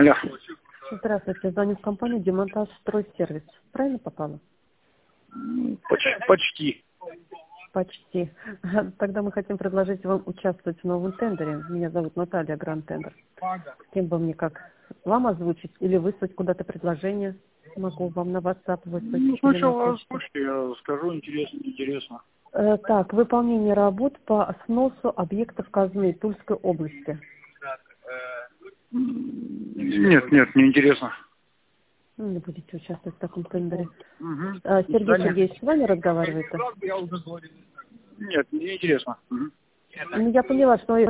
Алло. Здравствуйте, звоню в компанию «Демонтаж Стройсервис». Правильно попала? Почти. Почти. Тогда мы хотим предложить вам участвовать в новом тендере. Меня зовут Наталья, Гранд Тендер. Кем бы мне как? Вам озвучить или выслать куда-то предложение? Могу вам на WhatsApp выслать. Ну, или на сначала почту. я скажу, интересно. Так, выполнение работ по сносу объектов казны Тульской области. Нет, не интересно. Не будете участвовать в таком тендере. Угу. Сергей Сергеевич с вами разговаривает? Нет, не интересно. Ну, я поняла, что